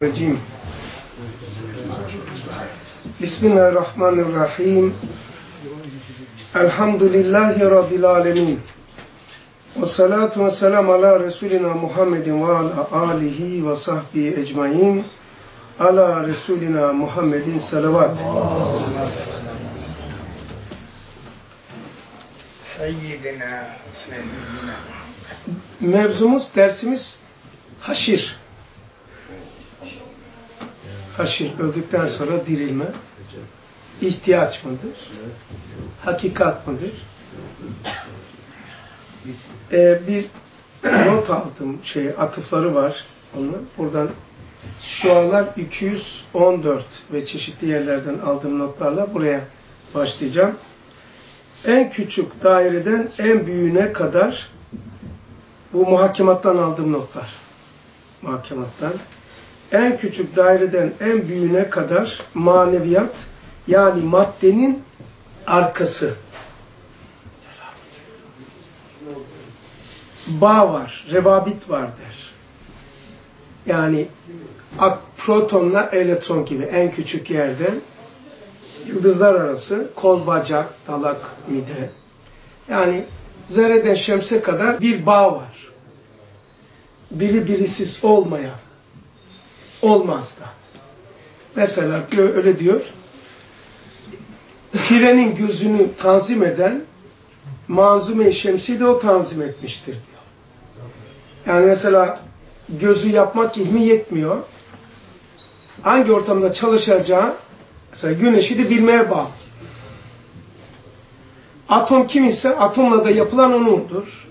Racim. Bismillahirrahmanirrahim. Elhamdülillahi Rabbil alemin. Ve salatu ve selamu ala Resulina Muhammedin ve ala alihi ve sahbihi ecmain. Ala Resulina Muhammedin salavat. Seyyidina. Mevzumuz, dersimiz haşir. Haşir, öldükten sonra dirilme, ihtiyaç mıdır, hakikat mıdır? Bir not aldım, atıfları var onun. Buradan şu aralar 214 ve çeşitli yerlerden aldığım notlarla buraya başlayacağım. En küçük daireden en büyüğüne kadar, bu muhakemattan aldığım notlar. Muhakemattan. En küçük daireden en büyüğüne kadar maneviyat, yani maddenin arkası. Bağ var, revabit var der. Yani protonla elektron gibi en küçük yerden yıldızlar arası kol, bacak, dalak, mide. Yani zerreden şemse kadar bir bağ var. Biri birisiz olmayan. Olmaz da. Mesela öyle diyor, pirenin gözünü tanzim eden Manzume-i Şemsi de o tanzim etmiştir diyor. Yani mesela gözü yapmak ilmi yetmiyor. Hangi ortamda çalışacağı, mesela güneşi de bilmeye bağlı. Atom kiminse atomla da yapılan onundur.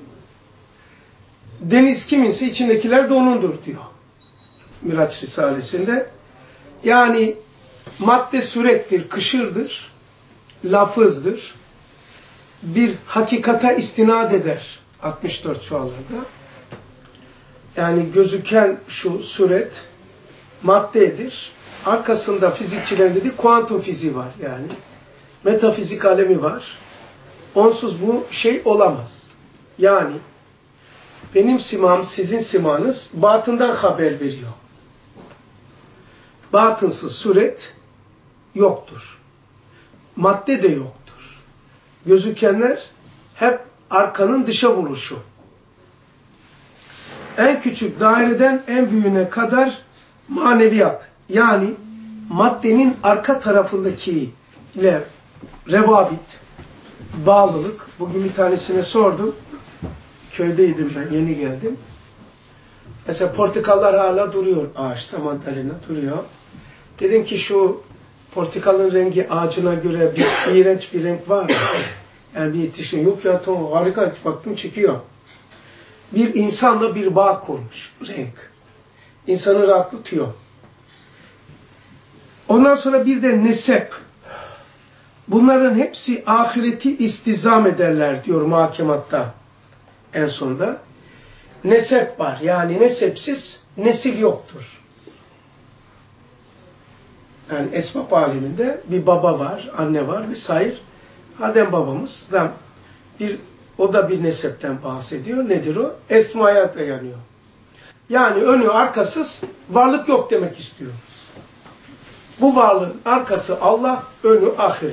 Deniz kiminse içindekiler de onundur diyor. Miraç Risalesi'nde. Yani madde surettir, kışırdır, lafızdır. Bir hakikata istinad eder 64 çuvallarda. Yani gözüken şu suret maddedir. Arkasında fizikçilerin dediği kuantum fiziği var yani. Metafizik alemi var. Onsuz bu şey olamaz. Yani benim simam, sizin simanız batından haber veriyor. Batınsız suret yoktur. Madde de yoktur. Gözükenler hep arkanın dışa vuruşu. En küçük daireden en büyüğüne kadar maneviyat, yani maddenin arka tarafındaki ile revabit, bağlılık. Bugün bir tanesine sordum. Köydeydim ben, yeni geldim. Mesela portakallar hala duruyor ağaçta, mandalina duruyor. Dedim ki şu portakalın rengi ağacına göre bir iğrenç bir renk var mı? Yani bir yetişkin. Yok ya tamam, harika, baktım çıkıyor. Bir insanla bir bağ kurmuş renk. İnsanı rahatlatıyor. Ondan sonra bir de nesep. Bunların hepsi ahireti istizam ederler diyor muhakematta en sonda. Nesep var. Yani nesepsiz nesil yoktur. Yani esbab aleminde bir baba var, anne var vesaire. Adem babamızdan o da bir nesepten bahsediyor. Nedir o? Esmaya dayanıyor. Yani önü arkasız varlık yok demek istiyor. Bu varlığın arkası Allah, önü ahiret.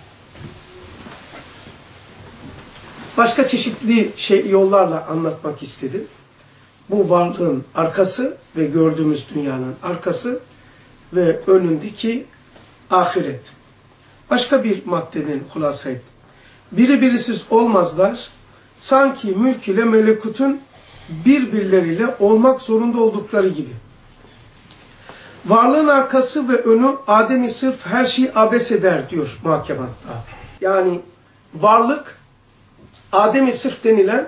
Başka çeşitli yollarla anlatmak istedim. Bu varlığın arkası ve gördüğümüz dünyanın arkası ve önündeki ahiret. Başka bir maddenin hulasa et. Biri birisiz olmazlar. Sanki mülk ile melekutun birbirleriyle olmak zorunda oldukları gibi. Varlığın arkası ve önü Adem-i sırf her şeyi abes eder diyor muhakematta. Yani varlık Adem-i sırf denilen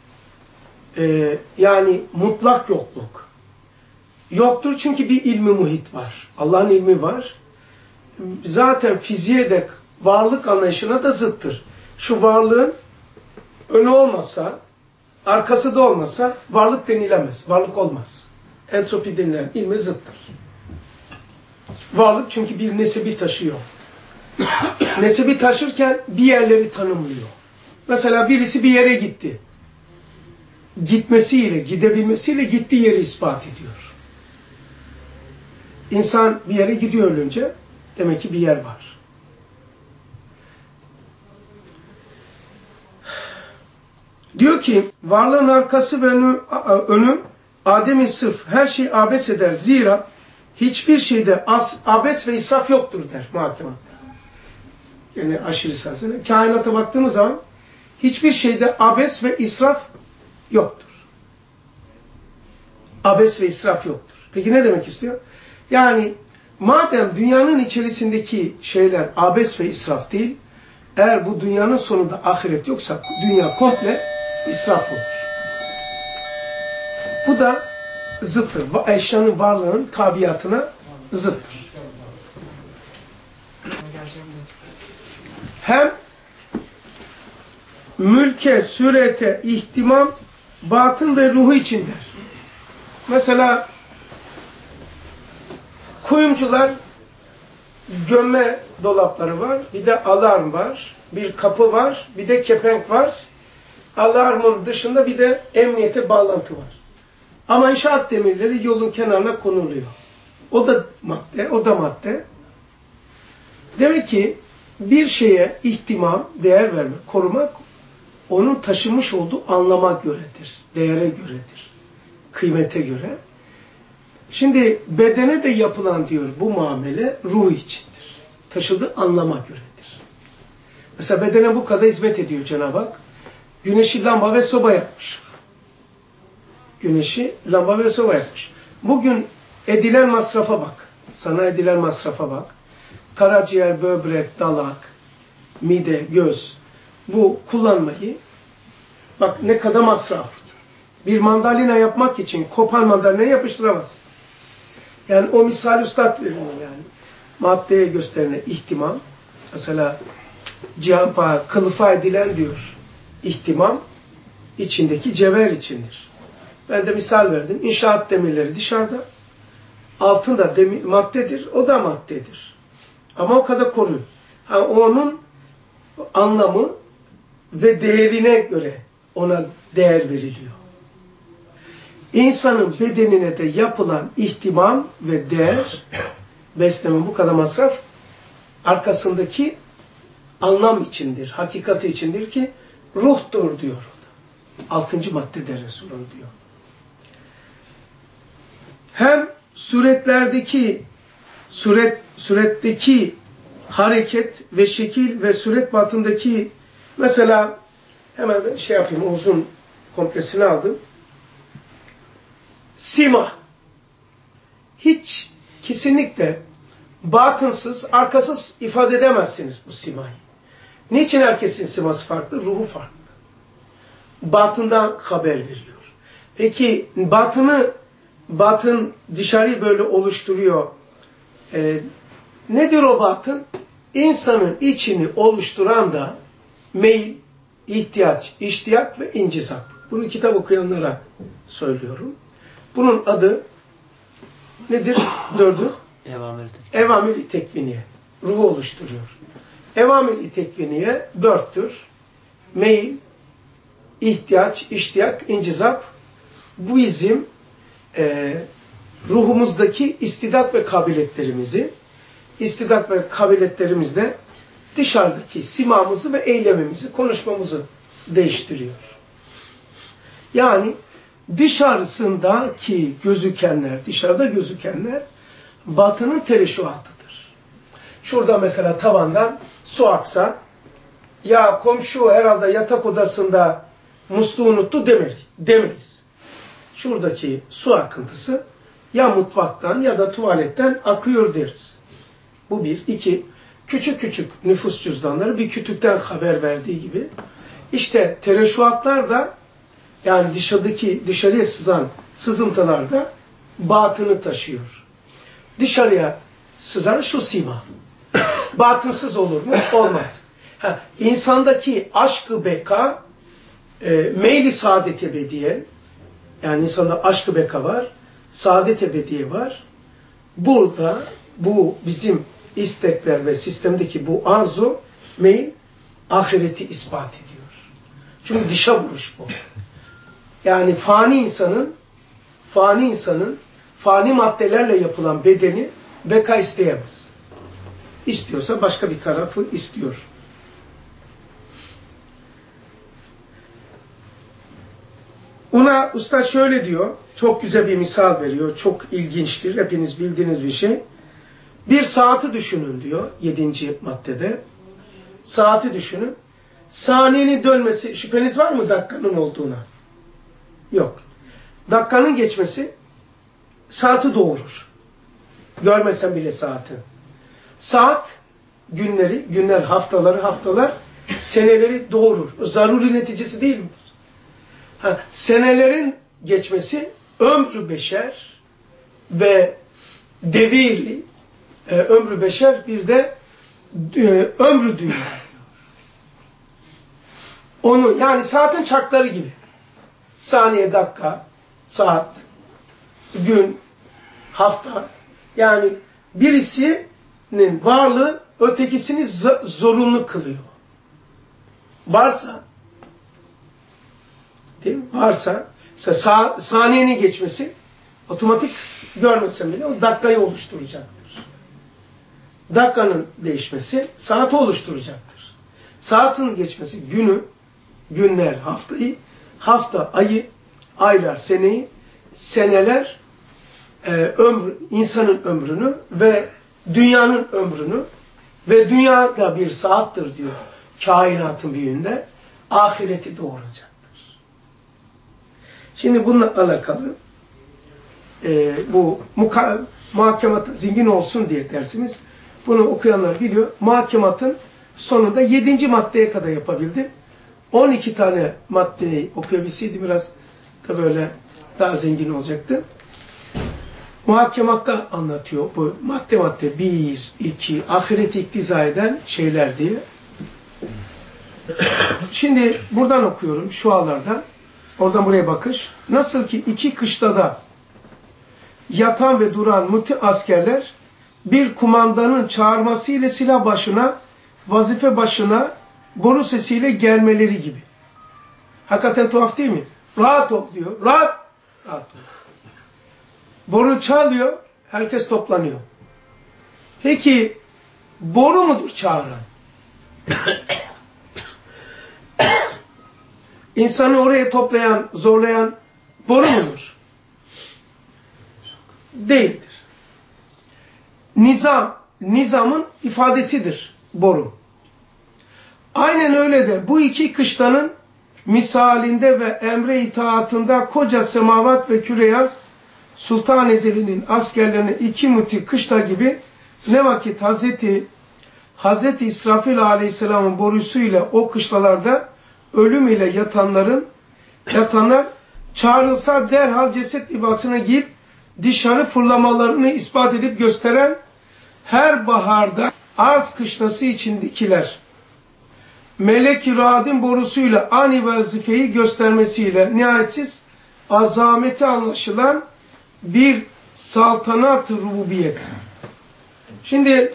yani mutlak yokluk. Yoktur çünkü bir ilmi muhit var. Allah'ın ilmi var. Zaten fiziğe de varlık anlayışına da zıttır. Şu varlığın önü olmasa, arkası da olmasa varlık denilemez. Varlık olmaz. Entropi denilen ilme zıttır. Varlık çünkü bir nesebi taşıyor. Nesebi taşırken bir yerleri tanımlıyor. Mesela birisi bir yere gitti. Gitmesiyle, gidebilmesiyle gittiği yeri ispat ediyor. İnsan bir yere gidiyor ölünce. Demek ki bir yer var. Diyor ki varlığın arkası ve önü Adem-i sırf her şey abes eder. Zira hiçbir şeyde abes ve israf yoktur der muhakematta. Yani aşırı sahasında. Kainata baktığımız zaman hiçbir şeyde abes ve israf yoktur. Abes ve israf yoktur. Peki ne demek istiyor? Yani madem dünyanın içerisindeki şeyler abes ve israf değil, eğer bu dünyanın sonunda ahiret yoksa dünya komple israf olur. Bu da zıttır. Eşyanın varlığının tabiatına zıttır. Hem mülke, surete, ihtimam, batın ve ruhu içindir. Mesela kuyumcular gömme dolapları var, bir de alarm var, bir kapı var, bir de kepenk var. Alarmın dışında bir de emniyete bağlantı var. Ama inşaat demirleri yolun kenarına konuluyor. O da madde, o da madde. Demek ki bir şeye ihtimam, değer vermek, korumak, onun taşımış olduğu anlama göredir, değere göredir, kıymete göre. Şimdi bedene de yapılan diyor bu muamele ruh içindir. Taşıdığı anlama göredir. Mesela bedene bu kadar hizmet ediyor Cenab-ı Hak. Güneşi lamba ve soba yapmış. Güneşi lamba ve soba yapmış. Bugün edilen masrafa bak. Sana edilen masrafa bak. Karaciğer, böbrek, dalak, mide, göz. Bu kullanmayı bak ne kadar masraf. Bir mandalina yapmak için kopan mandalina yapıştıramaz. Yani o misal üstad veriyor yani. Maddeye gösterene ihtimam. Mesela cihanpa, kılıfa edilen diyor. İhtimam içindeki cevher içindir. Ben de misal verdim. İnşaat demirleri dışarıda. Altında maddedir. O da maddedir. Ama o kadar koruyor. Onun anlamı ve değerine göre ona değer veriliyor. İnsanın bedenine de yapılan ihtimam ve değer, besleme bu kadar masraf, arkasındaki anlam içindir, hakikati içindir ki ruhtur diyor orada. 6. maddede Resulullah diyor. Hem suretteki hareket ve şekil ve suret batındaki mesela hemen yapayım uzun komplesini aldım. Sima. Hiç kesinlikle batınsız, arkasız ifade edemezsiniz bu simayı. Niçin herkesin siması farklı? Ruhu farklı. Batından haber veriyor. Peki batın dışarıyı böyle oluşturuyor. Nedir o batın? İnsanın içini oluşturan da meyil, ihtiyaç, iştiyak ve incizap. Bunu kitap okuyanlara söylüyorum. Bunun adı nedir? 4'ü? Evamir-i tekviniye. Ruhu oluşturuyor. Evamir-i tekviniye 4'tür. Meyil, ihtiyaç, iştiyak, incizap. Bu bizim ruhumuzdaki istidat ve kabiliyetlerimizi, istidat ve kabiliyetlerimizde dışarıdaki simamızı ve eylemimizi, konuşmamızı değiştiriyor. Yani dışarısındaki gözükenler, dışarıda gözükenler batının teleşuatıdır. Şurada mesela tavandan su aksa, ya komşu herhalde yatak odasında musluğu unuttu demeyiz. Şuradaki su akıntısı ya mutfaktan ya da tuvaletten akıyor deriz. Bu bir. 2. Küçük küçük nüfus cüzdanları bir kütükten haber verdiği gibi. İşte teleşuatlar da yani dışarıya sızan sızıntılar da batını taşıyor. Dışarıya sızan şu sima. Batınsız olur mu? Olmaz. İnsandaki aşk-ı beka, meyli saadet ebediye, yani insanda aşk-ı beka var, saadet ebediye var. Burada bu bizim istekler ve sistemdeki bu arzu, meyil, ahireti ispat ediyor. Çünkü dışa vuruş bu. Yani fani insanın fani maddelerle yapılan bedeni beka isteyemez. İstiyorsa başka bir tarafı istiyor. Ona usta şöyle diyor, çok güzel bir misal veriyor, çok ilginçtir, hepiniz bildiğiniz bir şey. Bir saati düşünün diyor 7. maddede. Saati düşünün. Saniyenin dönmesi, şüpheniz var mı dakikanın olduğuna? Yok. Dakikanın geçmesi saati doğurur. Görmesen bile saati. Saat günleri, günler haftaları, haftalar seneleri doğurur. O zaruri neticesi değil midir? Senelerin geçmesi ömrü beşer ve deviri ömrü beşer bir de ömrü dünya. Onu yani saatin çarkları gibi. Saniye, dakika, saat, gün, hafta. Yani birisinin varlığı ötekisini zorunlu kılıyor. Varsa, değil mi? Varsa, mesela saniyenin geçmesi otomatik görmesem bile o dakikayı oluşturacaktır. Dakikanın değişmesi saati oluşturacaktır. Saatin geçmesi günü, günler haftayı, hafta ayı, aylar seneyi, seneler insanın ömrünü ve dünyanın ömrünü ve dünya da bir saattir diyor kainatın büyüğünde ahireti doğuracaktır. Şimdi bununla alakalı bu muhakemata zengin olsun diye dersimiz. Bunu okuyanlar biliyor. Muhakematın sonunda 7. maddeye kadar yapabildim. 12 tane maddeyi okuyabilseydim biraz da böyle daha zengin olacaktı. Muhakematta anlatıyor. Bu madde 1, 2, ahireti iktiza eden şeyler diye. Şimdi buradan okuyorum şualardan. Oradan buraya bakış. Nasıl ki 2 kışlada yatan ve duran muti askerler bir kumandanın çağırmasıyla silah başına, vazife başına boru sesiyle gelmeleri gibi. Hakikaten tuhaf değil mi? Rahat ol diyor. Rahat ol. Boru çalıyor, herkes toplanıyor. Peki boru mudur çağıran? İnsanı oraya toplayan, zorlayan boru mudur? Değildir. Nizamın ifadesidir boru. Aynen öyle de bu 2 kışlanın misalinde ve emre itaatında koca semavat ve küreyaz Sultan Ezeli'nin askerlerine 2 muti kışla gibi ne vakit Hazreti İsrafil Aleyhisselam'ın borusuyla o kışlalarda ölüm ile yatanlar çağrılsa derhal ceset libasına giyip dışarı fırlamalarını ispat edip gösteren her baharda arz kışlası içindekiler melek-i rahatın borusuyla ani vazifeyi göstermesiyle nihayetsiz azameti anlaşılan bir saltanat-ı rububiyet. Şimdi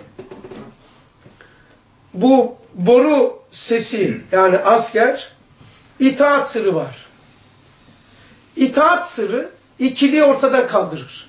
bu boru sesi yani asker itaat sırrı var. İtaat sırrı ikiliği ortadan kaldırır.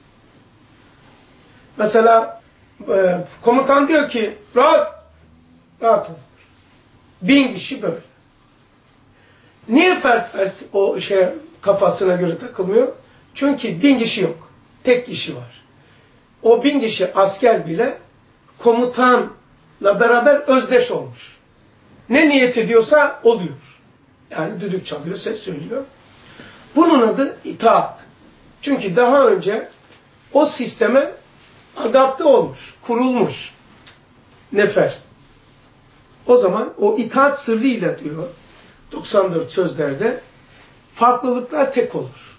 Mesela komutan diyor ki rahat ol. 1000 kişi böyle. Niye fert o kafasına göre takılmıyor? Çünkü 1000 kişi yok. Tek kişi var. O 1000 kişi asker bile komutanla beraber özdeş olmuş. Ne niyet ediyorsa oluyor. Yani düdük çalıyor, ses söylüyor. Bunun adı itaat. Çünkü daha önce o sisteme adapte olmuş, kurulmuş nefer. O zaman o itaat sırrıyla diyor 94 sözlerde farklılıklar tek olur.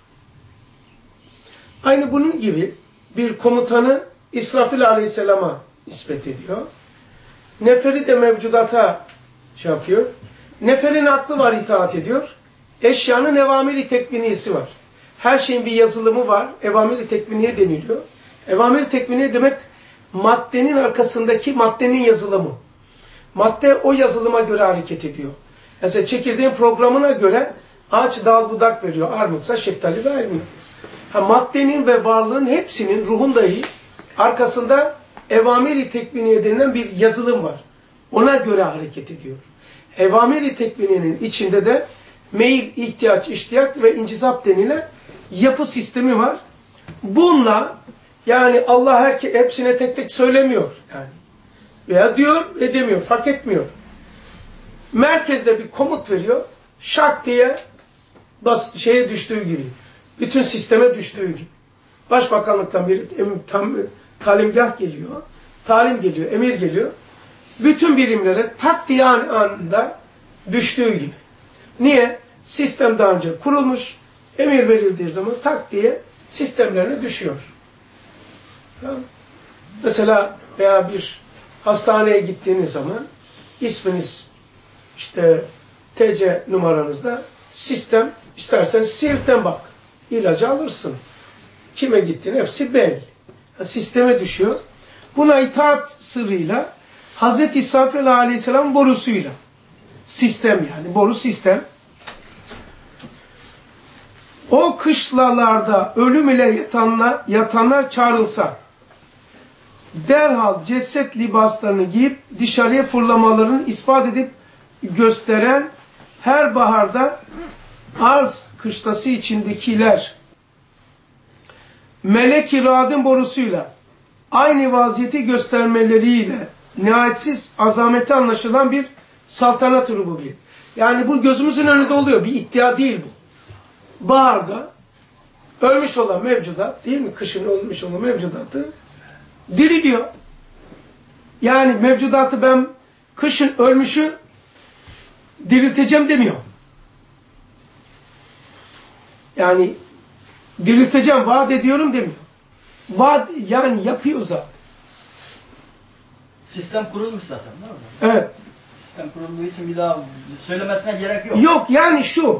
Aynı bunun gibi bir komutanı İsrafil Aleyhisselam'a nispet ediyor. Neferi de mevcudata yapıyor. Neferin aklı var, itaat ediyor. Eşyanın evamiri tekviniyesi var. Her şeyin bir yazılımı var. Evamiri tekviniye deniliyor. Evamiri tekviniye demek maddenin arkasındaki maddenin yazılımı. Madde o yazılıma göre hareket ediyor. Mesela çekirdeğin programına göre ağaç dal budak veriyor. Armutsa şeftali vermiyor. Maddenin ve varlığın hepsinin ruhun dahi Arkasında evamir-i tekviniye denilen bir yazılım var. Ona göre hareket ediyor. Evamir-i tekviniyenin içinde de meyil, ihtiyaç, iştiyak ve incizap denilen yapı sistemi var. Bununla yani Allah hepsine tek tek söylemiyor. Yani. Veya diyor ve demiyor. Fark etmiyor. Merkezde bir komut veriyor. Şak diye şeye düştüğü gibi. Bütün sisteme düştüğü gibi. Başbakanlıktan bir talimgah geliyor. Talim geliyor, emir geliyor. Bütün birimlere tak diye anında düştüğü gibi. Niye? Sistem daha önce kurulmuş. Emir verildiği zaman tak diye sistemlerine düşüyor. Tamam. Mesela veya bir hastaneye gittiğiniz zaman isminiz işte TC numaranızda sistem istersen Siirt'ten bak. İlacı alırsın. Kime gittiğini hepsi belli. Sisteme düşüyor. Buna itaat sırrıyla Hz. İsrafil aleyhisselam borusuyla sistem yani boru sistem. O kışlalarda ölüm ile yatanlar çağrılsa derhal ceset libaslarını giyip dışarıya fırlamalarını ispat edip gösteren her baharda arz kışlası içindekiler melek-i radın borusuyla aynı vaziyeti göstermeleriyle nihayetsiz azameti anlaşılan bir saltanat-ı rububiyet. Yani bu gözümüzün önünde oluyor. Bir iddia değil bu. Baharda ölmüş olan mevcudat değil mi? Kışın ölmüş olan mevcudatı diriliyor. Yani mevcudatı ben kışın ölmüşü dirilteceğim demiyor. Yani dirilteceğim, vaat ediyorum demiyor. Vaat yani yapıyor zaten. Sistem kurulmuş zaten değil mi? Evet. Sistem kurulduğu için bir daha söylemesine gerek yok. Yok yani şu.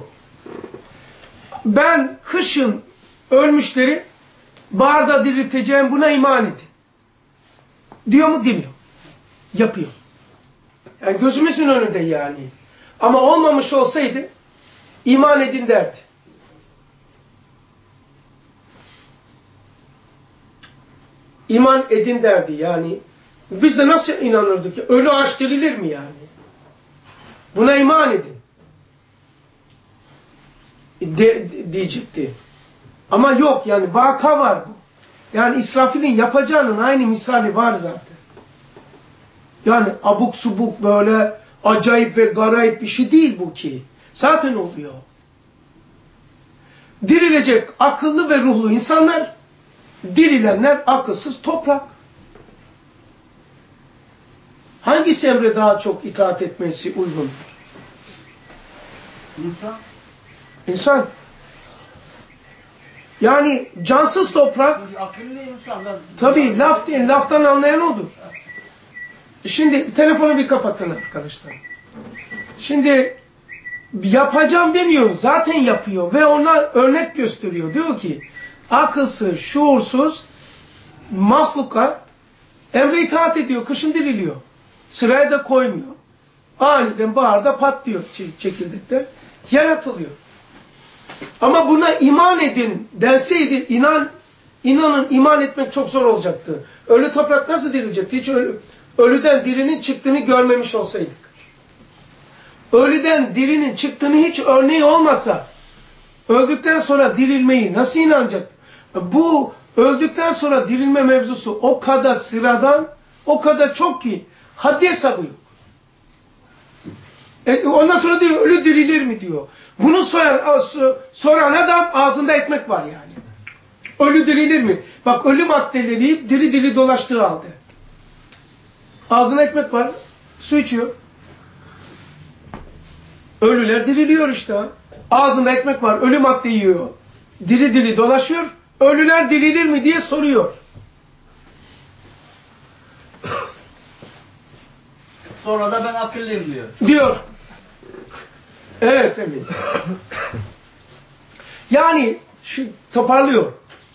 Ben kışın ölmüşleri baharda dirilteceğim buna iman edin. Diyor mu demiyor. Yapıyor. Yani gözümüzün önünde yani. Ama olmamış olsaydı iman edin derdi. İman edin derdi yani. Biz de nasıl inanırdık ki? Ölü ağaç dirilir mi yani? Buna iman edin. Diyecekti. Ama yok yani vaka var bu. Yani İsrafil'in yapacağının aynı misali var zaten. Yani abuk subuk böyle acayip ve garayip bir şey değil bu ki. Zaten oluyor. Dirilecek akıllı ve ruhlu insanlar, dirilenler akılsız toprak. Hangisi emre daha çok itaat etmesi uygundur? İnsan. İnsan. Yani cansız toprak. Akıllı insanlar. Tabii laf değil, laftan anlayan odur. Şimdi telefonu bir kapatın arkadaşlar. Şimdi yapacağım demiyor, zaten yapıyor ve ona örnek gösteriyor. Diyor ki akılsız, şuursuz mahlukat emre itaat ediyor, kışın diriliyor. Sıraya da koymuyor. Aniden baharda patlıyor çekirdekten. Yaratılıyor. Ama buna iman edin denseydi inanın iman etmek çok zor olacaktı. Ölü toprak nasıl dirilecekti? Hiç ölüden dirinin çıktığını görmemiş olsaydık. Ölüden dirinin çıktığını hiç örneği olmasa öldükten sonra dirilmeyi nasıl inanacak? Bu öldükten sonra dirilme mevzusu o kadar sıradan, o kadar çok ki haddi hesabı yok. Ondan sonra diyor ölü dirilir mi diyor. Bunu soran adam ağzında ekmek var yani. Ölü dirilir mi? Bak ölü maddeleri diri diri dolaştığı halde. Ağzına ekmek var, su içiyor. Ölüler diriliyor işte. Ağzında ekmek var, ölü madde yiyor. Diri diri dolaşıyor. Ölüler dirilir mi diye soruyor. Sonra da ben akıllıyım diyor. Diyor. Evet emin. Yani şu toparlıyor.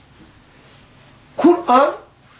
Kur'an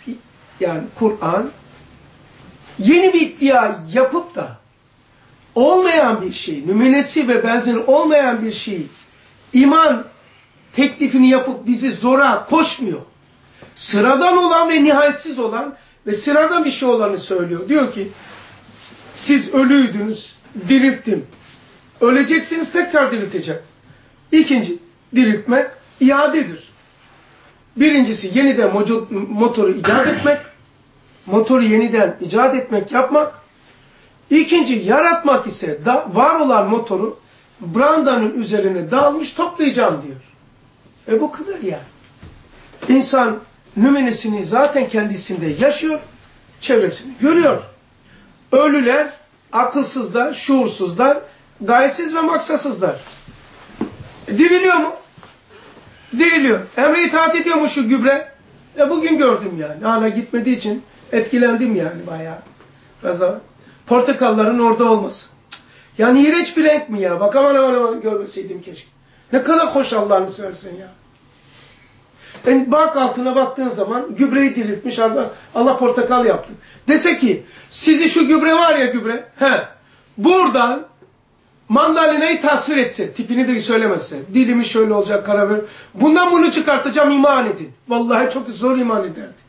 yeni bir iddia yapıp da olmayan bir şey, nümunesi ve benzeri olmayan bir şey iman teklifini yapıp bizi zora koşmuyor. sıradan olan ve nihayetsiz olan ve sıradan bir şey olanı söylüyor. Diyor ki siz ölüydünüz, dirilttim. Öleceksiniz, tekrar dirilteceğim. İkinci, diriltmek iadedir. Birincisi yeniden motoru icat etmek. Motoru yeniden icat etmek, yapmak. İkinci, yaratmak ise var olan motoru brandanın üzerine dağılmış toplayacağım diyor. Bu kadar yani. İnsan nümenesini zaten kendisinde yaşıyor, çevresini görüyor. Ölüler, akılsızlar, şuursuzlar, gayetsiz ve maksatsızlar. Diriliyor mu? Diriliyor. Emre itaat ediyor mu şu gübre? Bugün gördüm yani. Hala gitmediği için etkilendim yani bayağı. Fazla. Portakalların orada olması. Yani iğrenç bir renk mi ya? Bak aman görmeseydim keşke. Ne kadar hoş Allah'ını seversen ya. Bak altına baktığın zaman gübreyi diriltmiş Allah portakal yaptı. Dese ki sizi şu gübre var ya gübre. Buradan mandalinayı tasvir etse, tipini de söylemezse, dilimi şöyle olacak karabiber. Bundan bunu çıkartacağım, iman edin. Vallahi çok zor iman ederdik.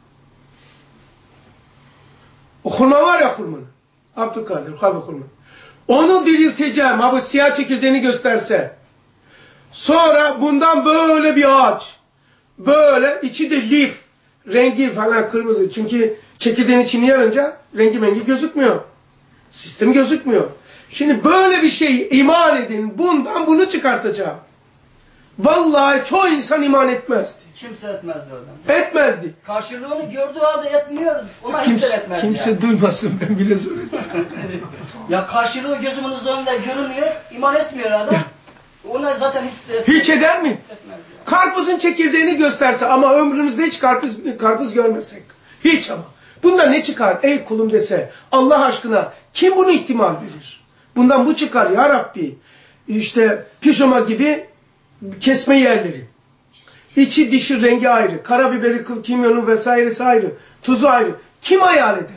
O hurma var ya hurmanın. Abdülkadir, hurma. Onu dirilteceğim. Bu siyah çekirdeğini gösterse. Sonra bundan böyle bir ağaç. Böyle içi de lif. Rengi falan kırmızı. Çünkü çekirdeğin içini yarınca rengi gözükmüyor. Sistem gözükmüyor. Şimdi böyle bir şey iman edin. Bundan bunu çıkartacağım. Vallahi çoğu insan iman etmezdi. Kimse etmezdi oradan. Etmezdi. Karşılığını gördüğü halde etmiyor. Ona hissetmezdi. Kimse duymasın, ben bile söyledim. Ya karşılığı gözümün önünde görünüyor. İman etmiyor adam. Ona zaten hiç eder mi? Karpuzun çekirdeğini gösterse ama ömrümüzde hiç karpuz görmesek. Hiç ama. Bundan ne çıkar ey kulum dese Allah aşkına kim bunu ihtimal verir? Bundan bu çıkar ya Rabbi. İşte pijama gibi kesme yerleri. İçi dışı rengi ayrı. Karabiberi, kimyonu vesairesi ayrı. Tuzu ayrı. Kim hayal eder?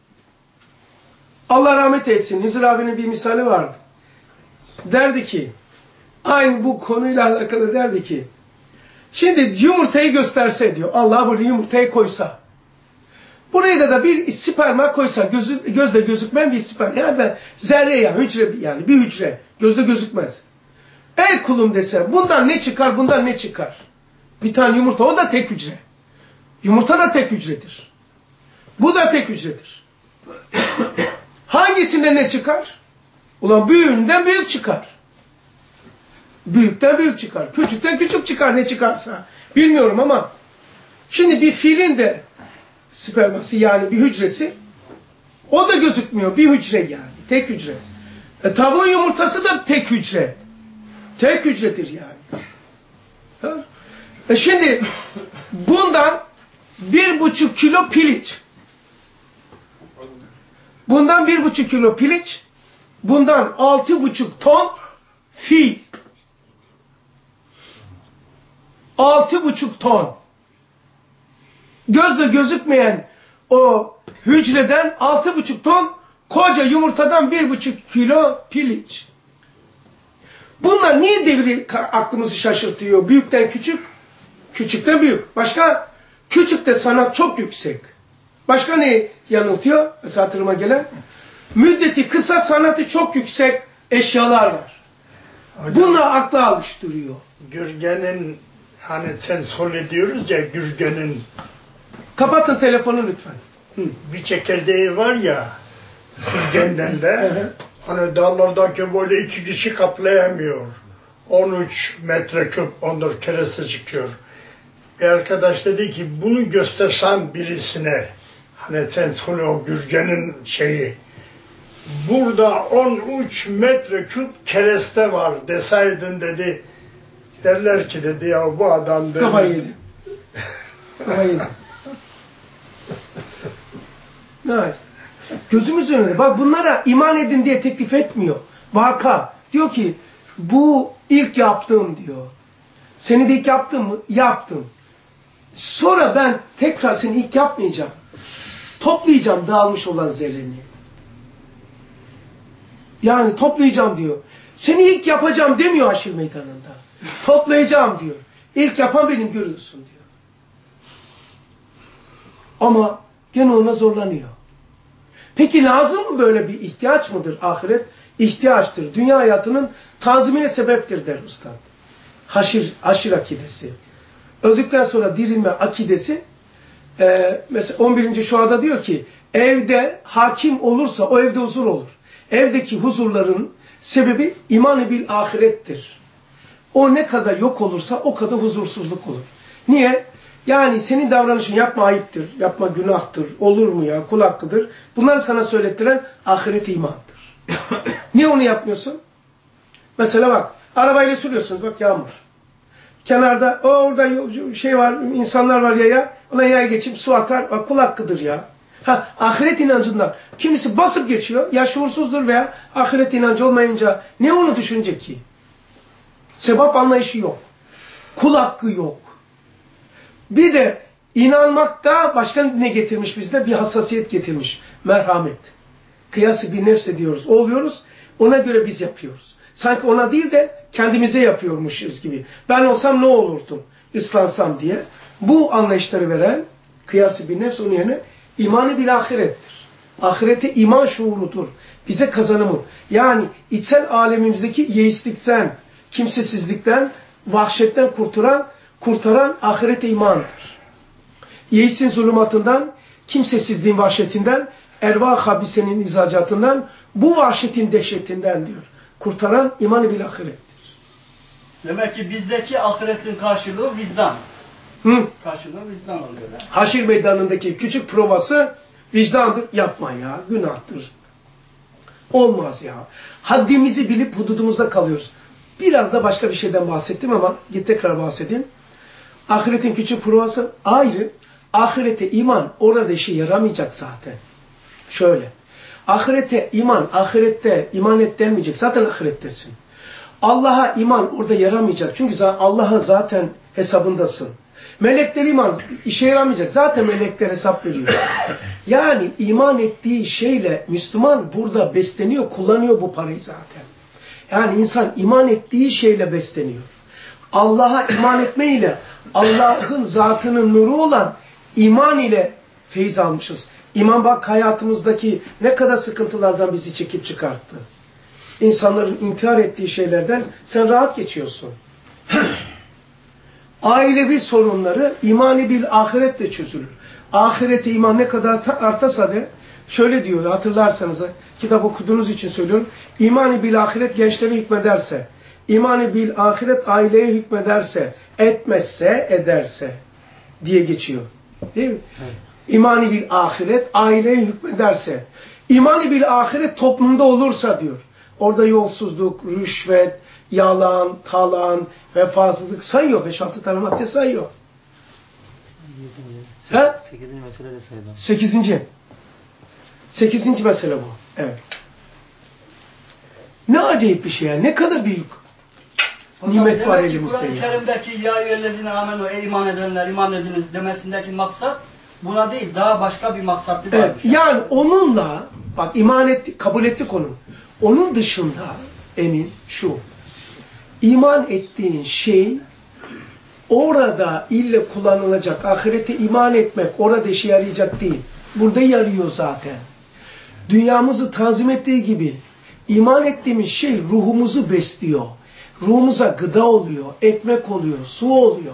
Allah rahmet etsin. Hızır abinin bir misali vardı. Derdi ki aynı bu konuyla alakalı derdi ki şimdi yumurtayı gösterse diyor. Allah burada yumurtayı koysa. Buraya da bir sperma koysa. Gözde gözükmeyen bir sperma. Yani zerre ya hücre yani bir hücre. Gözde gözükmez. Ey kulum dese bundan ne çıkar bundan ne çıkar? Bir tane yumurta o da tek hücre. Yumurta da tek hücredir. Bu da tek hücredir. Hangisinden ne çıkar? Ulan büyüğünden büyük çıkar. Büyükten büyük çıkar. Küçükten küçük çıkar ne çıkarsa. Bilmiyorum ama şimdi bir filin de sperması yani bir hücresi o da gözükmüyor. Bir hücre yani. Tek hücre. Tavuğun yumurtası da tek hücre. Tek hücredir yani. Şimdi bundan 1,5 kilo piliç. Bundan 1,5 kilo piliç. Bundan 6,5 ton fil. 6,5 ton. Gözle gözükmeyen o hücreden 6,5 ton koca yumurtadan 1,5 kilo piliç. Bunlar niye devri aklımızı şaşırtıyor? Büyükten küçük, küçükten büyük. Başka? Küçükte sanat çok yüksek. Başka ne yanıltıyor? Mesela hatırıma gelen. Müddeti kısa, sanatı çok yüksek eşyalar var. Buna akla alıştırıyor. Gürgen'in hani sen söylüyoruz ya Gürgen'in. Kapatın telefonu lütfen. Bir çekirdeği var ya Gürgen'den de hani dağlardaki böyle 2 kişi kaplayamıyor. 13 metreküp ondur kereste çıkıyor. Bir arkadaş dedi ki bunu göstersem birisine hani sen söyle o Gürgen'in şeyi burada 13 metreküp kereste var deseydin dedi derler ki dedi ya bu adam dedi. Kafayı yedi. Kafayı yedi. Evet. Gözümüz önünde. Bak bunlara iman edin diye teklif etmiyor. Vaka. Diyor ki bu ilk yaptığım diyor. Seni de ilk yaptın mı? Yaptım. Sonra ben tekrar seni ilk yapmayacağım. Toplayacağım dağılmış olan zerreni. Yani toplayacağım diyor. Seni ilk yapacağım demiyor haşir meydanında. Toplayacağım diyor. İlk yapan benim görüyorsun diyor. Ama gene ona zorlanıyor. Peki lazım mı, böyle bir ihtiyaç mıdır ahiret? İhtiyaçtır. Dünya hayatının tanzimine sebeptir der Üstad. Haşir akidesi. Öldükten sonra dirilme akidesi, mesela 11. şuada diyor ki, evde hakim olursa o evde huzur olur. Evdeki huzurların sebebi iman-ı bil ahirettir. O ne kadar yok olursa o kadar huzursuzluk olur. Niye? Yani senin davranışın yapma ayıptır, yapma günahtır, olur mu ya, kul hakkıdır. Bunları sana söylettiren ahiret imandır. Niye onu yapmıyorsun? Mesela bak, arabayla sürüyorsunuz, bak yağmur. Kenarda orada yolcu şey var, insanlar var yaya, ona yaya geçip su atar, bak, kul hakkıdır ya. Ahiret inancından kimisi basıp geçiyor, ya şuursuzdur veya ahiret inancı olmayınca ne onu düşünecek ki? Sebap anlayışı yok. Kul hakkı yok. Bir de inanmakta başka ne getirmiş bizde? Bir hassasiyet getirmiş. Merhamet. Kıyası bir nefse diyoruz. Oluyoruz. Ona göre biz yapıyoruz. Sanki ona değil de kendimize yapıyormuşuz gibi. Ben olsam ne olurdum? Islansam diye. Bu anlayışları veren kıyası bir nefs, onun yerine imanı bil ahirettir. Ahirete iman şuurudur. Bize kazanımı. Yani içsel alemimizdeki yeislikten, kimsesizlikten, vahşetten kurtaran ahirete imandır. Yeisin zulümatından, kimsesizliğin vahşetinden, ervah habisenin izacatından, bu vahşetin dehşetinden diyor. Kurtaran iman-ı bil ahirettir. Demek ki bizdeki ahiretin karşılığı vicdan. Karşılığı vicdan oluyor. Haşir meydanındaki küçük provası vicdandır. Yapma ya, günahtır. Olmaz ya. Haddimizi bilip hududumuzda kalıyoruz. Biraz da başka bir şeyden bahsettim ama tekrar bahsedeyim. Ahiretin küçük provası ayrı. Ahirete iman orada işe yaramayacak zaten. Şöyle. Ahirete iman, ahirette iman et denmeyecek. Zaten ahirettesin. Allah'a iman orada yaramayacak. Çünkü Allah'a zaten hesabındasın. Melekler iman işe yaramayacak. Zaten melekler hesap veriyor. Yani iman ettiği şeyle Müslüman burada besleniyor, kullanıyor bu parayı zaten. Yani insan iman ettiği şeyle besleniyor. Allah'a iman etmeyle Allah'ın zatının nuru olan iman ile feyiz almışız. İman bak hayatımızdaki ne kadar sıkıntılardan bizi çekip çıkarttı. İnsanların intihar ettiği şeylerden sen rahat geçiyorsun. Ailevi sorunları imani bil ahiretle çözülür. Ahirete iman ne kadar artasa da şöyle diyor, hatırlarsanız kitap okuduğunuz için söylüyorum. İmani bil ahiret gençlere hükmederse, imani bil ahiret aileye hükmederse, etmezse ederse diye geçiyor. Değil mi? Evet. İmani bil ahiret aileye hükmederse, imani bil ahiret toplumda olursa diyor. Orada yolsuzluk, rüşvet, yalan, talan, vefasızlık sayıyor. 5-6 tane madde sayıyor. 8. mesele de sayıyor. 8. mesele bu. Evet. Ne acayip bir şey ya. Ne kadar büyük nimet var elimizde ya. Kur'an-ı Kerim'deki ya eyyühellezine amenu ey iman edenler iman ediniz demesindeki maksat buna değil, daha başka bir maksatlı varmış. Evet, yani onunla bak iman ettik, kabul ettik onu. Onun dışında emin şu. İman ettiğin şey orada ille kullanılacak. Ahirete iman etmek orada işe yarayacak değil. Burada yarıyor zaten. Dünyamızı tanzim ettiği gibi iman ettiğimiz şey ruhumuzu besliyor. Ruhumuza gıda oluyor, ekmek oluyor, su oluyor.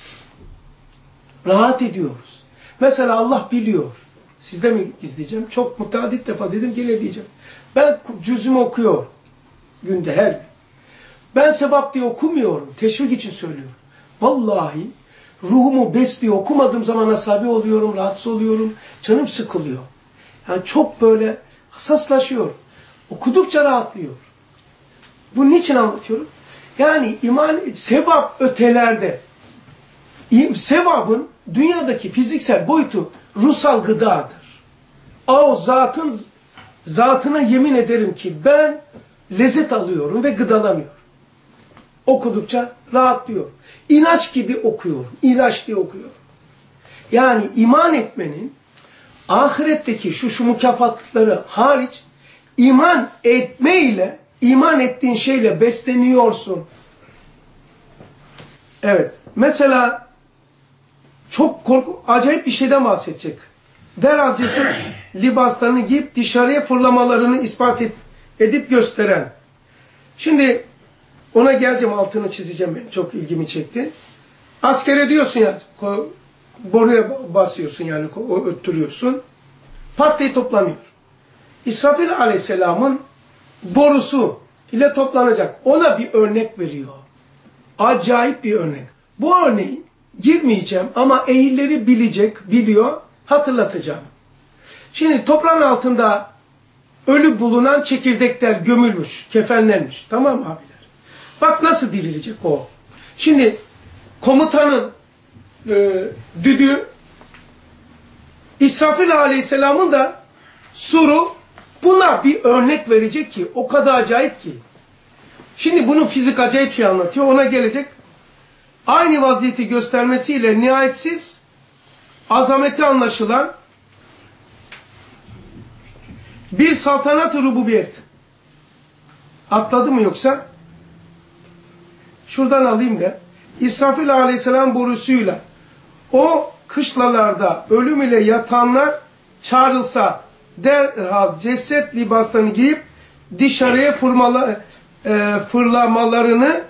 Rahat ediyoruz. Mesela Allah biliyor. Sizde mi gizleyeceğim? Çok müteaddit defa dedim, gene diyeceğim. Ben cüzümü okuyorum. Günde her gün. Ben sevap diye okumuyorum. Teşvik için söylüyorum. Vallahi ruhumu besliyor. Okumadığım zaman asabi oluyorum, rahatsız oluyorum. Canım sıkılıyor. Yani çok böyle hassaslaşıyor. Okudukça rahatlıyor. Bunun için anlatıyorum. Yani iman, sevap ötelerde. Sevabın dünyadaki fiziksel boyutu ruhsal gıdadır. O zatına yemin ederim ki ben lezzet alıyorum ve gıdalanıyorum. Okudukça rahatlıyorum. İlaç gibi okuyorum. İlaç diye okuyorum. Yani iman etmenin ahiretteki şu mükafatları hariç iman etmeyle, iman ettiğin şeyle besleniyorsun. Evet. Mesela çok acayip bir şeyden bahsedecek derhal ceset libaslarını giyip dışarıya fırlamalarını ispat edip gösteren. Şimdi ona geleceğim, altını çizeceğim, benim çok ilgimi çekti. Askere diyorsun ya, boruya basıyorsun yani, öttürüyorsun. Pat diye toplanıyor. İsrafil aleyhisselamın borusu ile toplanacak. Ona bir örnek veriyor. Acayip bir örnek. Bu örneği girmeyeceğim ama ehilleri biliyor, hatırlatacağım. Şimdi toprağın altında ölü bulunan çekirdekler gömülmüş, kefenlenmiş. Tamam mı abiler? Bak nasıl dirilecek o. Şimdi komutanın düdüğü, İsrafil aleyhisselamın da suru, buna bir örnek verecek ki o kadar acayip ki. Şimdi bunun fizik acayip şey anlatıyor, ona gelecek. Aynı vaziyeti göstermesiyle nihayetsiz azameti anlaşılan bir saltanat-ı rububiyet. Atladı mı yoksa? Şuradan alayım da. İsrafil aleyhisselam borusuyla o kışlalarda ölüm ile yatanlar çağrılsa derhal ceset libaslarını giyip dışarıya fırlamalarını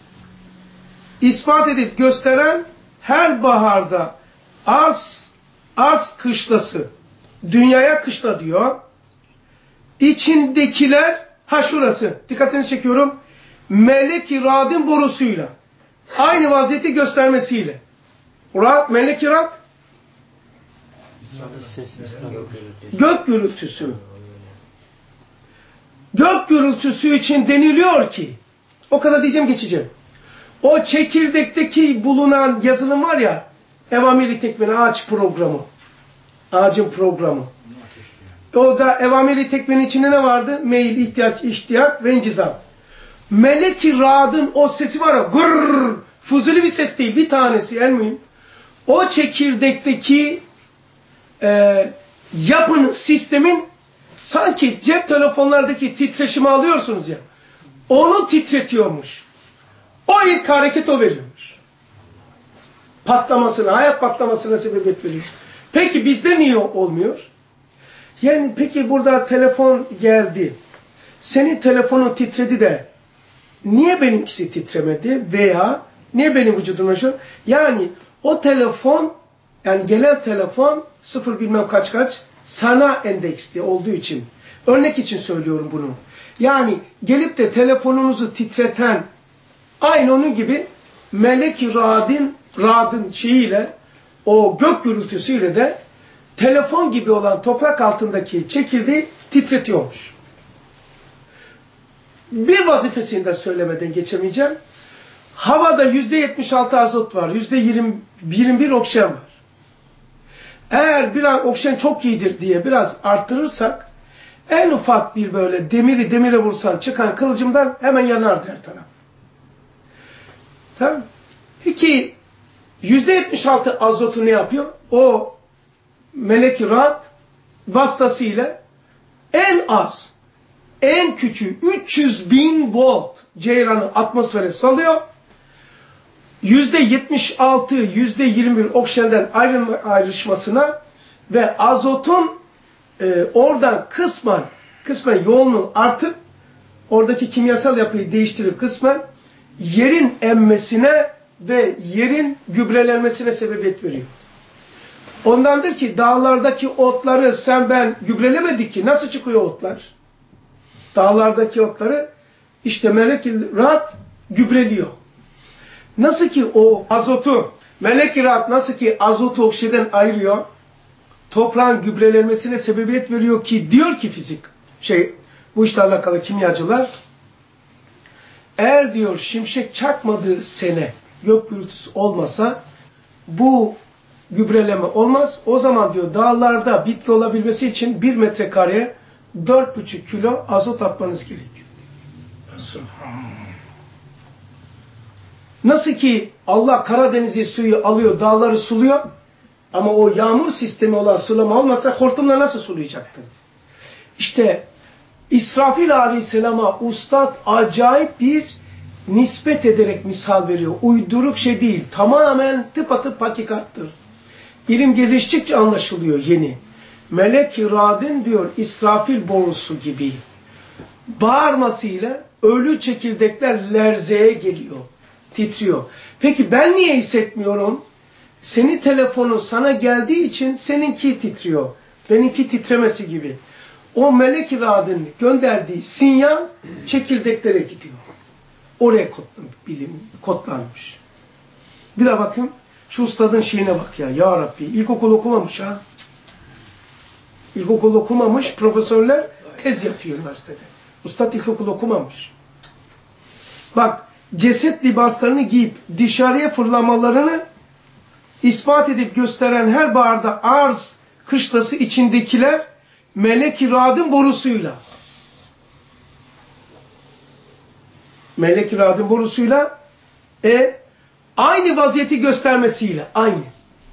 ispat edip gösteren her baharda arz kışlası, dünyaya kışla diyor. İçindekiler, şurası, dikkatinizi çekiyorum, melek-i radin borusuyla, aynı vaziyeti göstermesiyle. Melek-i rad, gök gürültüsü. Gök gürültüsü için deniliyor ki, o kadar diyeceğim, geçeceğim. O çekirdekteki bulunan yazılım var ya, Evamir-i Tekvin, ağaç programı. Ağacın programı. O da Evamir-i Tekvin'in içinde ne vardı? Meyil, ihtiyaç, iştiyak ve incizam. Melek-i Rad'ın o sesi var ya, gırrrr, fuzuli bir ses değil, bir tanesi, en mühim. O çekirdekteki yapının, sistemin, sanki cep telefonlardaki titreşimi alıyorsunuz ya, onu titretiyormuş. O ilk hareket o veriyormuş. Patlamasına, hayat patlamasına sebebiyet veriyor. Peki bizde niye olmuyor? Yani peki burada telefon geldi. Senin telefonun titredi de niye benimkisi titremedi veya niye benim vücudumda şu? Yani o telefon, yani gelen telefon 0 bilmem kaç sana endeksli olduğu için. Örnek için söylüyorum bunu. Yani gelip de telefonunuzu titreten, aynı onun gibi melek-i radın şeyiyle, o gök gürültüsüyle de telefon gibi olan toprak altındaki çekirdeği titretiyormuş. Bir vazifesini de söylemeden geçemeyeceğim. Havada %76 azot var, %21 oksijen var. Eğer biraz oksijen çok iyidir diye biraz arttırırsak, en ufak bir böyle demire vursan çıkan kılıcımdan hemen yanardı her taraf. Tamam. Peki %76 azotu ne yapıyor? O melek-i rad vasıtasıyla en az, en küçüğü 300.000 volt ceyranı atmosfere salıyor. %76, %21 oksijenden ayrışmasına ve azotun oradan kısmen yoğunluğu artıp oradaki kimyasal yapıyı değiştirip kısmen yerin emmesine ve yerin gübrelenmesine sebebiyet veriyor. Ondandır ki dağlardaki otları sen ben gübrelemedik ki. Nasıl çıkıyor otlar? Dağlardaki otları işte melek-i rad gübreliyor. Nasıl ki o azotu, melek-i rad nasıl ki azotu oksijenden ayırıyor, toprağın gübrelenmesine sebebiyet veriyor ki, diyor ki fizik, bu işle alakalı kimyacılar, eğer diyor şimşek çakmadığı sene, gök gürültüsü olmasa bu gübreleme olmaz. O zaman diyor dağlarda bitki olabilmesi için 1 metrekareye 4,5 kilo azot atmanız gerekiyor. Nasıl ki Allah Karadeniz'i suyu alıyor, dağları suluyor ama o yağmur sistemi olan sulama olmasa hortumla nasıl sulayacaktı? İşte İsrafil Aleyhisselam'a Ustad acayip bir nispet ederek misal veriyor. Uyduruk şey değil. Tamamen tıpatıp hakikattır. İlim geliştikçe anlaşılıyor yeni. Melek-i Rad'in diyor İsrafil borusu gibi bağırmasıyla ölü çekirdekler lerzeye geliyor, titriyor. Peki ben niye hissetmiyorum? Senin telefonun sana geldiği için seninki titriyor. Benimki titremesi gibi. O Melek-i Rad'in gönderdiği sinyal çekirdeklere gidiyor. Oraya kodlanmış. Bir de bakın şu ustadın şeyine bak ya. Ya Rabbi, ilkokul okumamış ha. İlkokul okumamış, profesörler tez yapıyor üniversitede. Ustad ilkokul okumamış. Bak, ceset libaslarını giyip dışarıya fırlamalarını ispat edip gösteren her baharda arz kışlası içindekiler Melek-i Rad'ın borusuyla. Melek-i Rad'ın borusuyla aynı vaziyeti göstermesiyle aynı.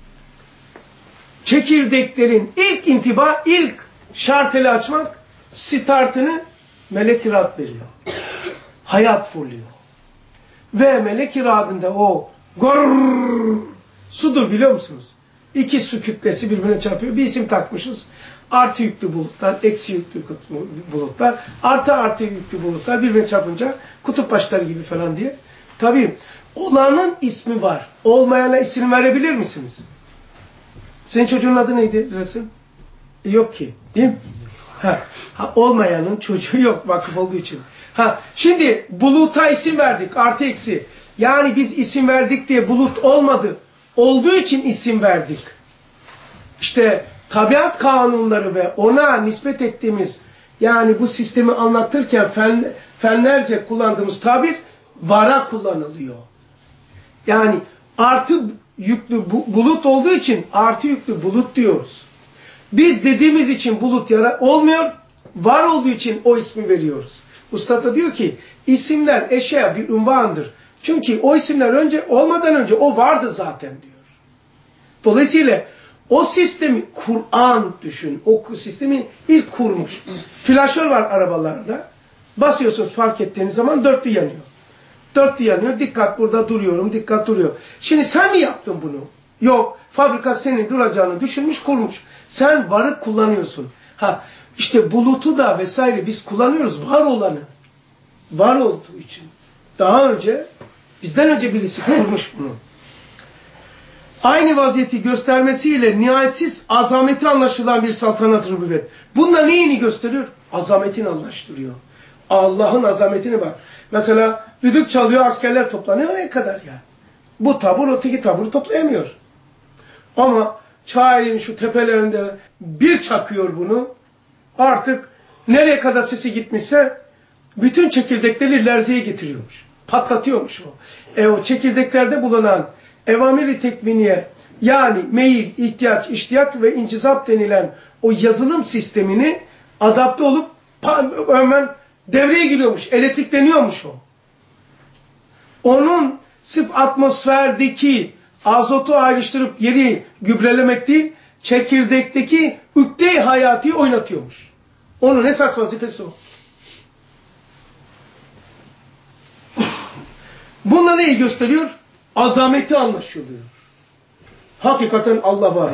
Çekirdeklerin ilk intiba, ilk şarteli açmak startını Melek-i Rad veriyor. Hayat fırlıyor. Ve Melek-i Rad'ın da o gorrrr sudur biliyor musunuz? İki su kütlesi birbirine çarpıyor. Bir isim takmışız. Artı yüklü bulutlar, eksi yüklü bulutlar, artı yüklü bulutlar birbirine çarpınca kutup başları gibi falan diye. Tabii olanın ismi var. Olmayana isim verebilir misiniz? Senin çocuğun adı neydi Resim? Yok ki. Değil mi? Olmayanın çocuğu yok vakıf olduğu için. Şimdi buluta isim verdik. Artı eksi. Yani biz isim verdik diye bulut olmadı. Olduğu için isim verdik. İşte tabiat kanunları ve ona nispet ettiğimiz yani bu sistemi anlatırken fenlerce kullandığımız tabir vara kullanılıyor. Yani artı yüklü bulut olduğu için artı yüklü bulut diyoruz. Biz dediğimiz için bulut olmuyor, var olduğu için o ismi veriyoruz. Usta da diyor ki isimler eşya bir unvandır. Çünkü o isimler olmadan önce o vardı zaten diyor. Dolayısıyla o sistemi Kur'an düşün. O sistemi ilk kurmuş. Flaşör var arabalarda. Basıyorsunuz fark ettiğiniz zaman dörtlü yanıyor. Dörtlü yanıyor. Dikkat burada duruyorum. Dikkat duruyor. Şimdi sen mi yaptın bunu? Yok. Fabrika senin duracağını düşünmüş kurmuş. Sen varı kullanıyorsun. İşte bulutu da vesaire biz kullanıyoruz. Var olanı. Var olduğu için. Daha önce bizden önce birisi kurmuş bunu. Aynı vaziyeti göstermesiyle nihayetsiz azameti anlaşılan bir saltanat rububiyet. Bunda neyini gösteriyor? Azametini anlaştırıyor. Allah'ın azametini bak. Mesela düdük çalıyor, askerler toplanıyor. Ne kadar ya? Bu tabur öteki taburu toplayamıyor. Ama Çayeli'nin şu tepelerinde bir çakıyor bunu. Artık nereye kadar sesi gitmişse bütün çekirdekleri lerzeye getiriyormuş. Patlatıyormuş o. O çekirdeklerde bulunan evamir-i tekviniye yani meyil, ihtiyaç, iştiyak ve incizap denilen o yazılım sistemini adapte olup hemen devreye giriyormuş. Elektrikleniyormuş o. Onun sırf atmosferdeki azotu ayrıştırıp yeri gübrelemek değil, çekirdekteki ükde-i hayatı oynatıyormuş. Onun esas vazifesi o. Bununla neyi gösteriyor? Azameti anlaşılıyor. Hakikaten Allah var.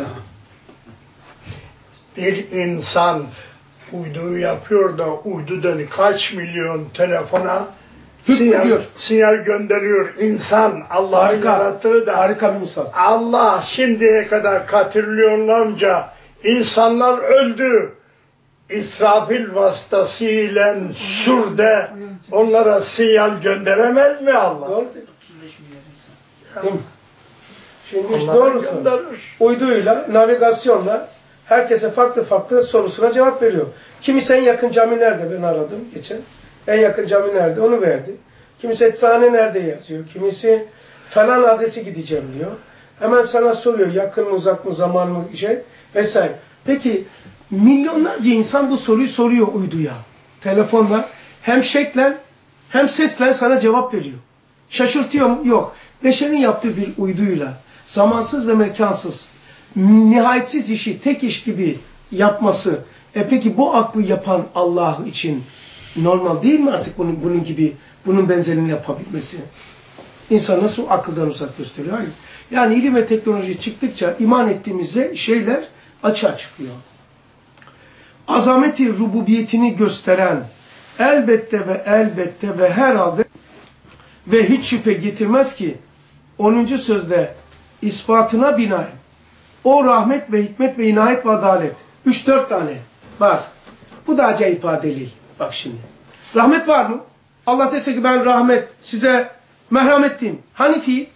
Bir insan uyduyu yapıyor da uydudan kaç milyon telefona sinyal gönderiyor. İnsan Allah'ın yarattığı da harika bir misal. Allah şimdiye kadar katrilyonlarca insanlar öldü. İsrafil vasıtasıyla sürde onlara sinyal gönderemez mi Allah? Doğru. 35 milyon insan. Şimdi işte doğrusu uyduyla, navigasyonla herkese farklı sorusuna cevap veriyor. Kimisi en yakın cami nerede ben aradım geçen. En yakın cami nerede onu verdi. Kimisi eczane nerede yazıyor. Kimisi falan adrese gideceğim diyor. Hemen sana soruyor yakın mı uzak mı zaman mı vesaire. Peki milyonlarca insan bu soruyu soruyor uyduya. Telefonla hem şeklen hem seslen sana cevap veriyor. Şaşırtıyor mu? Yok. Beşerin yaptığı bir uyduyla zamansız ve mekansız nihayetsiz işi tek iş gibi yapması. Peki bu aklı yapan Allah için normal değil mi artık bunun benzerini yapabilmesi? İnsan nasıl akıldan uzak gösteriyor? Hayır. Yani ilim ve teknoloji çıktıkça iman ettiğimizde şeyler açığa çıkıyor. azameti rububiyetini gösteren elbette ve herhalde ve hiç şüphe getirmez ki 10. sözde ispatına binaen o rahmet ve hikmet ve inayet ve adalet. 3-4 tane. Bak. Bu da acayip delil. Bak şimdi. Rahmet var mı? Allah dese ki ben rahmet size merhamet diyeyim. Hani fiil?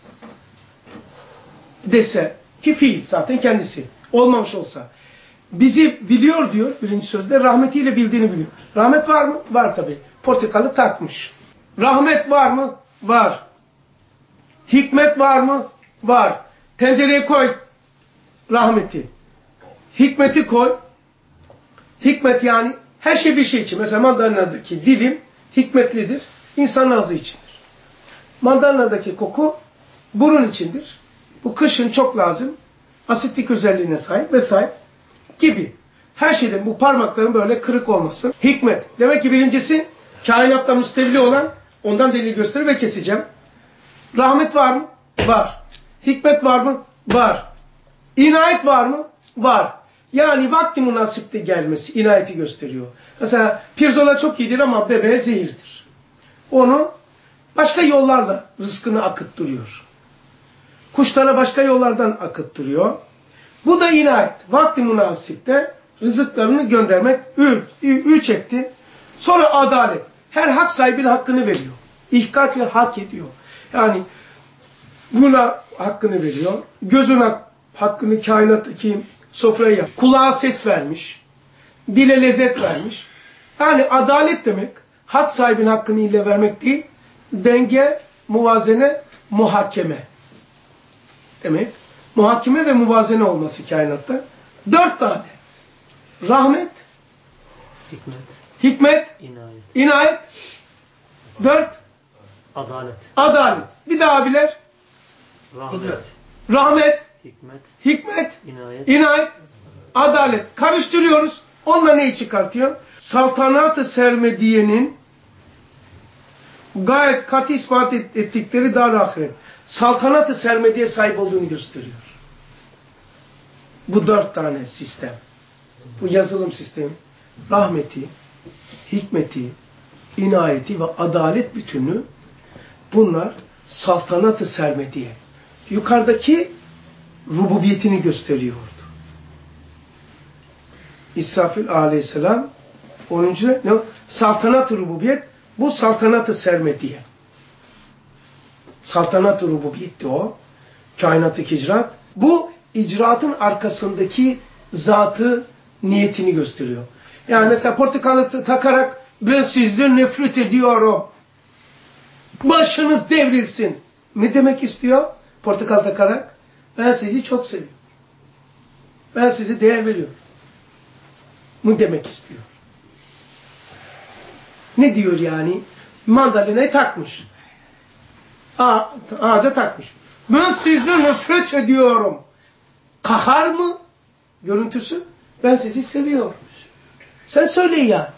Dese ki fiil zaten kendisi. Olmamış olsa. Bizi biliyor diyor birinci sözde. Rahmetiyle bildiğini biliyor. Rahmet var mı? Var tabii. Portakalı takmış. Rahmet var mı? Var. Hikmet var mı? Var. Tencereye koy rahmeti. Hikmeti koy. Hikmet yani her şey bir şey için. Mesela mandalinadaki dilim hikmetlidir. İnsanın ağzı içindir. Mandalinadaki koku burun içindir. Bu kışın çok lazım. Asitlik özelliğine sahip vesaire gibi. Her şeyden bu parmakların böyle kırık olması. Hikmet. Demek ki birincisi kainatta müstevli olan, ondan delil gösterir ve keseceğim. Rahmet var mı? Var. Hikmet var mı? Var. İnayet var mı? Var. Yani vakti münasipte gelmesi inayeti gösteriyor. Mesela pirzola çok iyidir ama bebeğe zehirdir. Onu başka yollarla rızkını akıttırıyor. Kuşlara başka yollardan akıttırıyor. Bu da inayet. Vakti münasipte rızıklarını göndermek. Üç etti. Sonra adalet. Her hak sahibinin hakkını veriyor. İhkakle hak ediyor. Yani buna hakkını veriyor. Gözün hakkını kainattaki sofraya, kulağa ses vermiş. Dile lezzet vermiş. Yani adalet demek hak sahibinin hakkını ile vermek değil. Denge, muvazene, muhakeme demek. Muhakeme ve muvazene olması kainatta. 4 tane. Rahmet, hikmet, inayet, 4, adalet. Bir daha abiler. Rahmet, hikmet, inayet, adalet. Karıştırıyoruz. Onunla neyi çıkartıyor? Saltanat-ı sermediyenin gayet katı ispat ettikleri dar ahiret. Saltanat-ı sermediye sahip olduğunu gösteriyor. Bu 4 tane sistem. Bu yazılım sistemi. Rahmeti, hikmeti, inayeti ve adalet bütünü, bunlar saltanat-ı sermediye. Yukarıdaki rububiyetini gösteriyordu. İsrafil aleyhisselam 10. saltanat-ı rububiyet, bu saltanat-ı sermediye. Saltanat-ı rububiyetti o. Kainat-ı icraat. Bu icraatın arkasındaki zatı, niyetini gösteriyor. Yani mesela portakalı takarak ben sizden nefret ediyorum. Başınız devrilsin. Ne demek istiyor? Portakal takarak ben sizi çok seviyorum. Ben size değer veriyorum. Bu demek istiyor. Ne diyor yani? Mandalinayı takmış. Ağaca takmış. Ben sizden nefret ediyorum. Kahar mı? Görüntüsü. Ben sizi seviyorum. Sen söyle ya.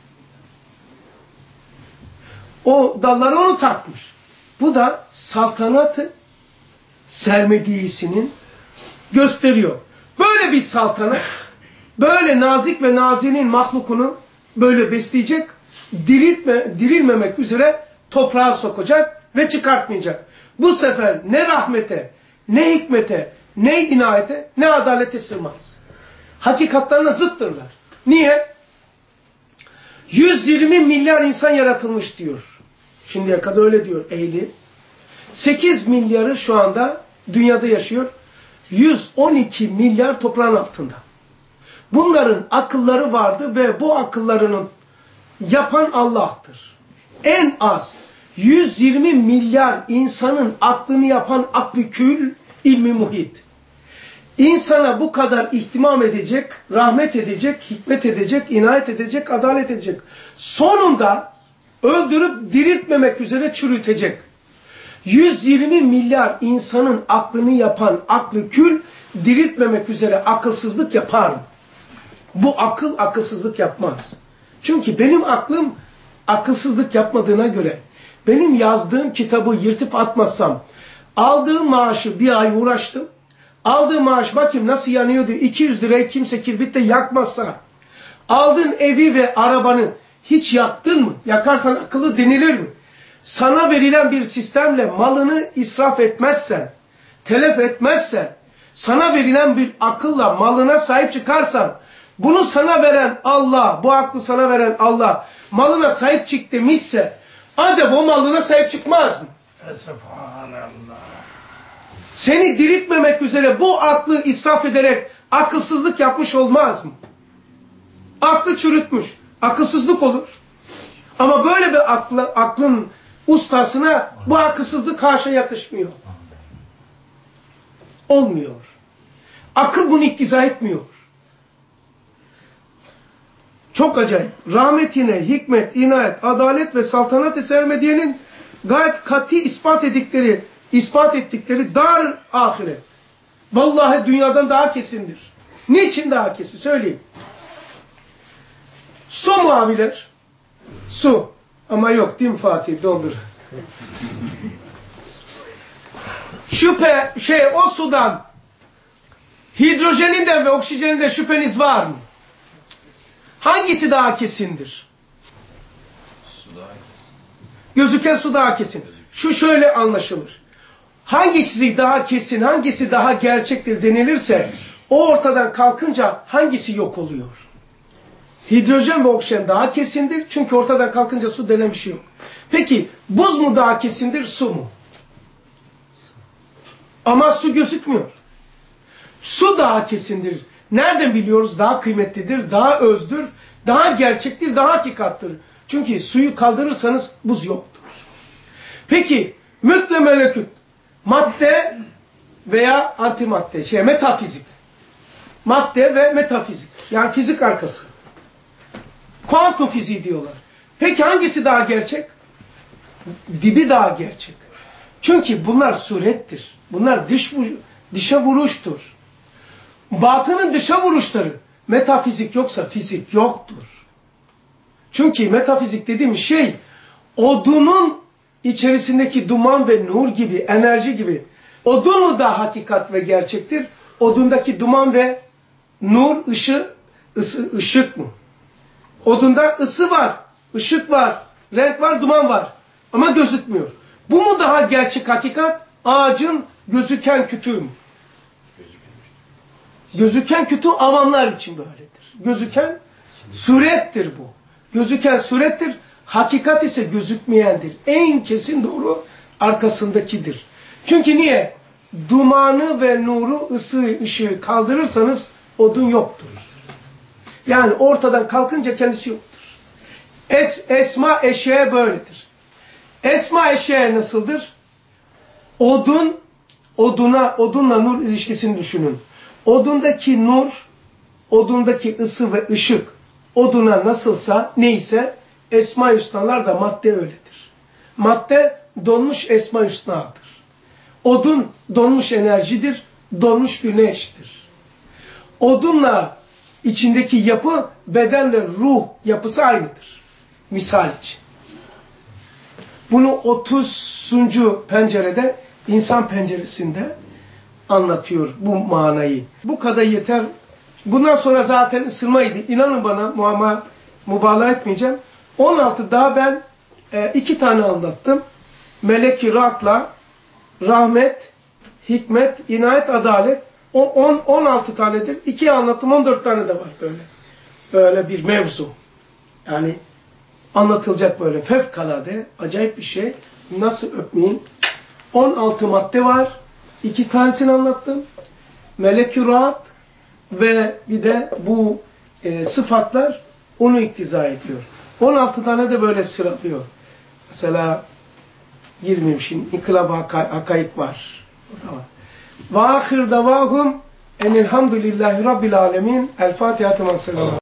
O dalları onu takmış. Bu da saltanatı sermediyesinin gösteriyor. Böyle bir saltanat, böyle nazik ve nazinin mahlukunu böyle besleyecek, dirilmemek üzere toprağa sokacak ve çıkartmayacak. Bu sefer ne rahmete, ne hikmete, ne inayete, ne adalete sığmaz. Hakikatlarına zıttırlar. Niye? 120 milyar insan yaratılmış diyor. Şimdiye kadar öyle diyor ehli. 8 milyarı şu anda dünyada yaşıyor. 112 milyar toprağın altında. Bunların akılları vardı ve bu akıllarının yapan Allah'tır. En az 120 milyar insanın aklını yapan aklı kül, ilmi muhit. İnsana bu kadar ihtimam edecek, rahmet edecek, hikmet edecek, inayet edecek, adalet edecek. Sonunda öldürüp diriltmemek üzere çürütecek. 120 milyar insanın aklını yapan aklı kül, diriltmemek üzere akılsızlık yapar mı? Bu akıl akılsızlık yapmaz. Çünkü benim aklım akılsızlık yapmadığına göre, benim yazdığım kitabı yırtıp atmazsam, aldığım maaşı bir ay uğraştım, aldığım maaş bakayım nasıl yanıyordu, 200 lirayı kimse kibritle yakmazsa, Aldın evi ve arabanı hiç yaktın mı? Yakarsan akıllı denilir mi? Sana verilen bir sistemle malını israf etmezsen, telef etmezsen, sana verilen bir akılla malına sahip çıkarsan, bunu sana veren Allah, bu aklı sana veren Allah, malına sahip çık demişse, acaba o malına sahip çıkmaz mı? Subhanallah. Seni diriltmemek üzere bu aklı israf ederek akılsızlık yapmış olmaz mı? Aklı çürütmüş. Akılsızlık olur. Ama böyle bir aklın ustasına bu akılsızlık haşa yakışmıyor. Olmuyor. Akıl bunu iktiza etmiyor. Çok acayip. Rahmetine, hikmet, inayet, adalet ve saltanat-ı sermediyenin gayet kat'i ispat ettikleri dar ahiret. Vallahi dünyadan daha kesindir. Niçin daha kesin? Söyleyeyim. Su mu abiler? Su. Ama yok değil mi Fatih? Doldur. O sudan hidrojeninden ve oksijeninden şüpheniz var mı? Hangisi daha kesindir? Su daha kesin. Gözüken su daha kesin. Şu şöyle anlaşılır. Hangisi daha kesin, hangisi daha gerçektir denilirse o ortadan kalkınca hangisi yok oluyor? Hidrojen ve oksijen daha kesindir. Çünkü ortadan kalkınca su denen bir şey yok. Peki buz mu daha kesindir, su mu? Ama su gözükmüyor. Su daha kesindir. Nereden biliyoruz? Daha kıymetlidir, daha özdür, daha gerçektir, daha hakikattır. Çünkü suyu kaldırırsanız buz yoktur. Peki mülk ve melekut, madde veya antimadde, metafizik. Madde ve metafizik. Yani fizik arkası. Kuantum fiziği diyorlar. Peki hangisi daha gerçek? Dibi daha gerçek. Çünkü bunlar surettir. Bunlar dışa vuruştur. Batının dışa vuruşları. Metafizik yoksa fizik yoktur. Çünkü metafizik dediğimiz şey odunun içerisindeki duman ve nur gibi, enerji gibi. Odun mu da hakikat ve gerçektir? Odundaki duman ve nur, ışık mı? Odunda ısı var, ışık var, renk var, duman var. Ama gözükmüyor. Bu mu daha gerçek hakikat? Ağacın gözüken kütüğü mü? Gözüken kütüğü avamlar için böyledir. Gözüken surettir bu. Gözüken surettir. Hakikat ise gözükmeyendir. En kesin doğru arkasındakidir. Çünkü niye? Dumanı ve nuru, ışığı kaldırırsanız odun yoktur. Yani ortadan kalkınca kendisi yoktur. Esma eşeğe böyledir. Esma eşeğe nasıldır? Odunla nur ilişkisini düşünün. Odundaki nur, odundaki ısı ve ışık oduna nasılsa, neyse Esma-i Hüsnalar da madde öyledir. Madde donmuş Esma-i Hüsna'dır. Odun donmuş enerjidir, donmuş güneştir. Odunla içindeki yapı, bedenle ruh yapısı aynıdır. Misal için. Bunu 30. pencerede, insan penceresinde anlatıyor bu manayı. Bu kadar yeter. Bundan sonra zaten ısınmaydı. İnanın bana, mübalağa etmeyeceğim. 16 daha ben 2 tane anlattım. Melek-i Rahat'la rahmet, hikmet, inayet, adalet. 16 tanedir. 2 anlattım, 14 tane de var böyle. Böyle bir mevzu. Yani anlatılacak böyle fevkalade, acayip bir şey. Nasıl öpmeyin? 16 madde var. 2 tanesini anlattım. Melek-i Rahat ve bir de bu sıfatlar onu iktiza ediyor. 16 tane de böyle sıralıyor. Mesela girmeyeyim şimdi. İnkılab-ı Hakaik var. O da var. Ve ahir davahum enelhamdülillahi rabbil alemin. El Fatiha.